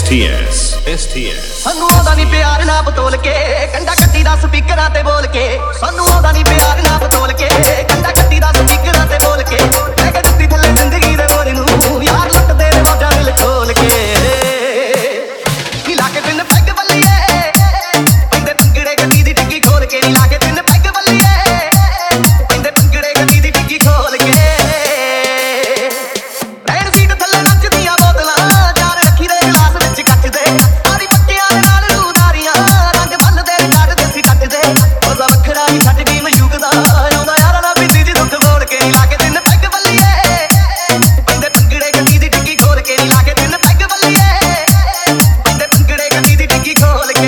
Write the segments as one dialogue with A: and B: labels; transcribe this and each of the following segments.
A: STS
B: ਸਾਨੂੰ ਆਉਂਦਾ ਨਹੀਂ ਪਿਆਰ ਨਾ ਬਤੋਲ ਕੇ ਕੰਡਾ ਕੱਟੀ ਦਾ ਸਪੀਕਰਾਂ ਤੇ ਬੋਲ ਕੇ ਸਾਨੂੰ ਆਉਂਦਾ ਨਹੀਂ ਪਿਆਰ ਨਾ ਬਤੋਲ ਕੇ ਕੰਡਾ ਕੱਟੀ ਦਾ ਸਪੀਕਰਾਂ ਤੇ ਬੋਲ ਕੇ ਲੈ ਕੇ ਦਿੱਤੀ ਥੱਲੇ ਜ਼ਿੰਦਗੀ ਦੇ ਬੋਰ ਨੂੰ ਯਾਰ ਲੁੱਟਦੇ ਨੇ ਮੌਜਾਂ ਦਿਲ ਖੋਲ ਕੇ ਨੀ ਲਾ ਕੇ ਤਿੰਨ ਪੈਗ ਬੱਲੀਏ ਪੈਂਦੇ ਪੰਗੜੇ ਗੱਡੀ ਦੀ ਡਿੱਗੀ ਖੋਲ ਕੇ ਨੀ ਲਾ ਕੇ ਤਿੰਨ ਪੈਗ ਬੱਲੀਏ ਪੈਂਦੇ ਪੰਗੜੇ ਗੱਡੀ ਦੀ ਡਿੱਗੀ ਖੋਲ ਕੇ ਰੈਣ ਸੀਟ ਥੱਲੇ ਨੱਚਦੀਆਂ ਬੋਤਲਾਂ ਯਾਰ ਰੱਖੀ ਦੇ ਗਲਾਸ ਵਿੱਚ ਕੱਚ ਦੇ ਆਰੀ ਪੱਕਿਆਂ ਦੇ ਨਾਲ ਰੂਦਾਰੀਆਂ ਰੰਗ ਬੱਲਦੇ ਕੱਢਦੇ ਸੀ ਟੱਟ ਦੇ ਉਹਦਾ ਵੱਖਰਾ ਹੀ ਛੱਡ ਗਈ ਮਸ਼ੂਕ ਦਾ ਆਉਂਦਾ ਯਾਰਾਂ ਨਾਲ ਪੀਤੀ ਜੀ ਦੁੱਖ ਬੋਲ ਕੇ ਨੀ ਲਾ ਕੇ ਤਿੰਨ ਪੈਗ ਬੱਲੀਏ ਪੈਂਦੇ ਪੰਗੜੇ ਗੱਡੀ ਦੀ ਡਿੱਗੀ ਖੋਲ ਕੇ ਨੀ ਲਾ ਕੇ ਤਿੰਨ ਪੈਗ ਬੱਲੀਏ ਪੈਂਦੇ ਪੰਗੜੇ ਗੱਡੀ ਦੀ ਡਿੱਗੀ ਖੋਲ ਕੇ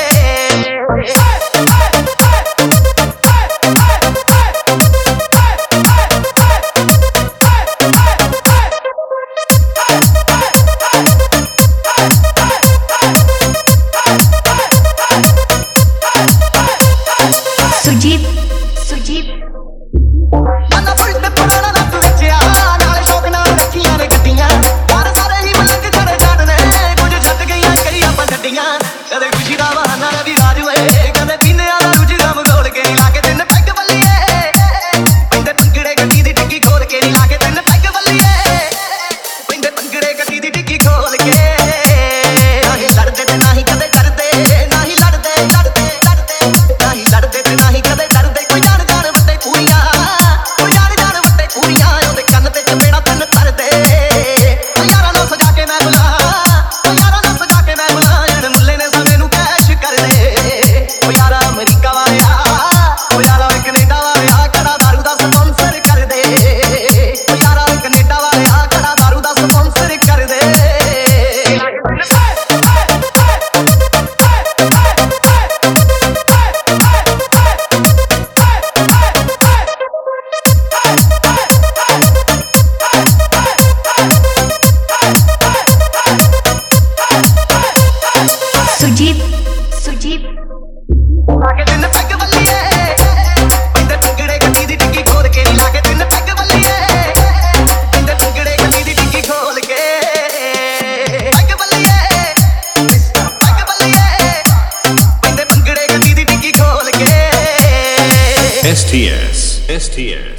C: Sujit
B: ਆਨਾ ਪੁਲਿਸ ਨੇ ਪੁਰਾਣਾ ਲੱਤ ਵੇਚਿਆ ਨਾਲੇ ਸ਼ੌਕ ਨਾਲ ਰੱਖੀਆਂ ਨੇ ਗੱਡੀਆਂ ਪਰ ਸਾਰੇ ਹੀ ਮਲੰਗ ਖੜੇ ਛੱਡਨੇ ਕੁਝ ਛੱਡ ਗਈਆਂ ਕਈ ਆਪਾਂ ਛੱਡੀਆਂ ਕਦੇ ਖੁਸ਼ੀ ਦਾ ਬਹਾਨਾ ਵੀ ਰਾਜੂ ਏ ਕਦੇ ਪੀਨਿਆਂ ਦਾ ਰੁਝ ਗਮ ਗੋਲ ਕੇ ਨੀ ਲਾ ਕੇ ਤਿੰਨ ਪੈਗ ਬੱਲੀਏ ਪੈਂਦੇ ਪੰਗੜੇ ਗੱਡੀ ਦੀ ਡਿੱਗੀ ਖੋਲ ਕੇ ਨੀ ਲਾ ਕੇ ਤਿੰਨ ਪੈਗ ਬੱਲੀਏ ਪੈਂਦੇ ਪੰਗੜੇ ਗੱਡੀ ਦੀ ਡਿੱਗੀ ਖੋਲ ਕੇ ਨਹੀਂ ਲੜਦੇ ਤੇ ਨਹੀਂ ਕਦੇ ਡਰਦੇ ਨਹੀਂ ਲੜਦੇ ਲੜਦੇ ਲੜਦੇ ਨਹੀਂ ਲੜਦੇ ਤੇ ਨਹੀਂ ਕਦੇ ਡਰਦੇ ਕੋਈ ਜਾਣ ਜਾਣ ਵੱਡੇ ਪੂਰੀਆਂ ਕੋਈ ਜਾਣ ਜਾਣ ਵੱਡੇ ਪੂਰੀਆਂ ਉਹਦੇ ਕੰਨ ਤੇ ਚਪੇੜਾ ਤਨ ਤਰਦੇ ਯਾਰਾਂ ਨੂੰ ਸਜਾ ਕੇ ਮੈਂ ਬੁਲਾ ਯਾਰਾਂ ਨੂੰ ਸਜਾ ਕੇ ਮੈਂ ਬੁਲਾ ਜਣ ਮੁੱਲੇ ਨੇ ਸਮੇਂ ਨੂੰ ਕੈਸ਼ ਕਰ ਦੇ ਉਹ ਯਾਰਾ ਅਮਰੀਕਾ ਵਾਲਿਆ ਉਹ ਯਾਰਾ ਕੈਨੇਡਾ ਵਾਲਿਆ ਕੜਾ ਦਾਰੂ ਦਾ ਸਪਾਂਸਰ ਕਰ ਦੇ ਉਹ ਯਾਰਾ ਕੈਨੇਡਾ ਵਾਲਿਆ ਕੜਾ ਦਾਰੂ ਦਾ ਸਪਾਂਸਰ ਕਰ ਦੇ
C: Sujit
B: ਲਾ ਕੇ ਤਿੰਨ ਪੈਗ ਬੱਲੀਏ ਪੈਂਦੇ ਪੰਗੜੇ ਗੱਡੀ ਦੀ ਡਿੱਗੀ ਖੋਲ ਕੇ ਨੀ ਲਾ ਕੇ ਤਿੰਨ ਪੈਗ ਬੱਲੀਏ ਪੈਂਦੇ ਪੰਗੜੇ ਗੱਡੀ ਦੀ ਡਿੱਗੀ ਖੋਲ ਕੇ ਪੈਗ ਬੱਲੀਏ ਪੈਗ ਬੱਲੀਏ ਪੈਂਦੇ ਪੰਗੜੇ ਗੱਡੀ ਦੀ ਡਿੱਗੀ ਖੋਲ ਕੇ
A: STS